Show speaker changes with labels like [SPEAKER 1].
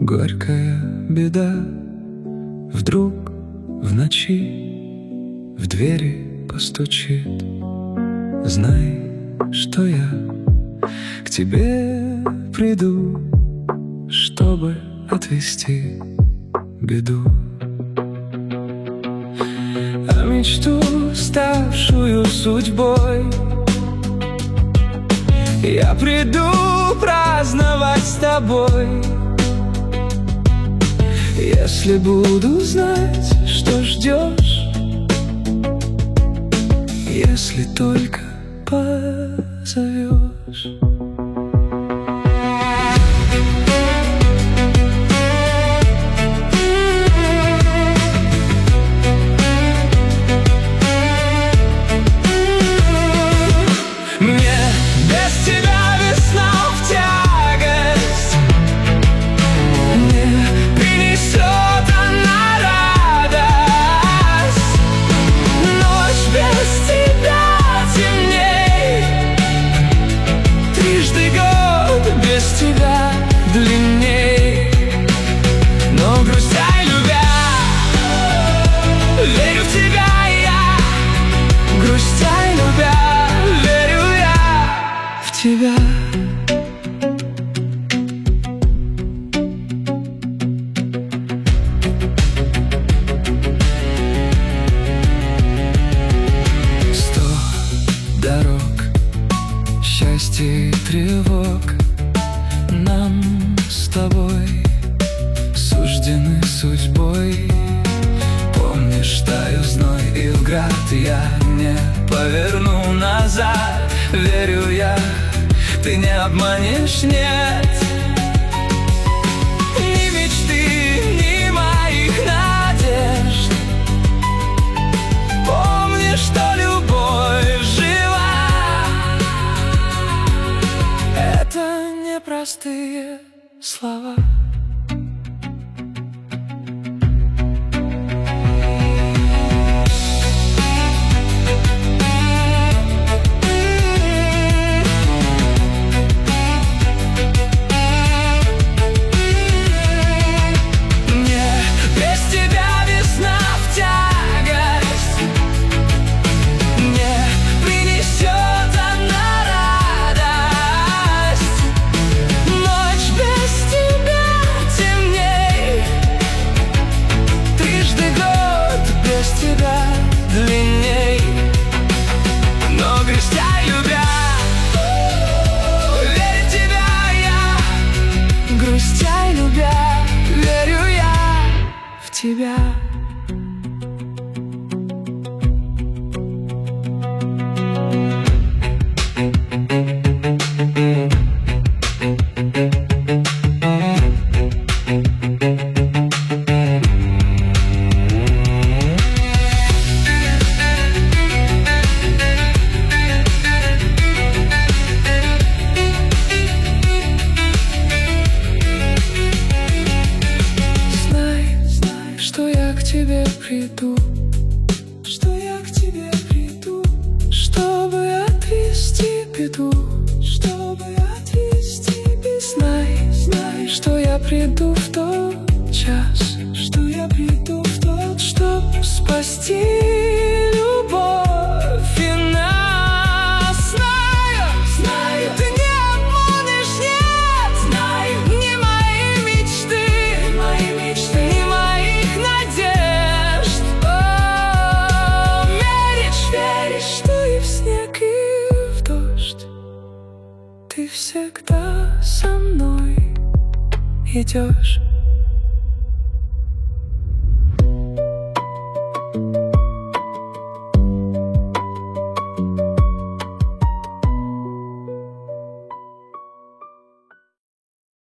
[SPEAKER 1] горькая беда. Вдруг в ночи в двери постучит. Знай, что я к тебе приду, чтобы отвести беду. А мечту, ставшую судьбой, я приду праздновать с тобой. Если буду знать, что ждешь, если только позовешь. Длинней, но грустя и любя, верю в тебя я. Грустя и любя, верю я в тебя. Сто дорог, счастья и тревог нам с тобой суждены судьбой. Помнишь, таю зной и в град, я не поверну назад. Верю я, ты не обманешь, нет. Ни мечты, ни моих надежд. Помни, что любовь жива. Это непростые слова. Длинней, но грустя и любя, верю в тебя я. Грустя и любя, верю я в тебя. Что я к тебе приду, что я к тебе приду, чтобы отвести беду, чтобы отвести беду. Знай, что я приду в тот час, что я приду в тот, чтоб спасти любовь и нас. Знаю, ты не обманешь, нет. Знаю, не мои мечты, не моих надежд. Веришь, что и в снег, и в дождь ты всегда со мной идешь.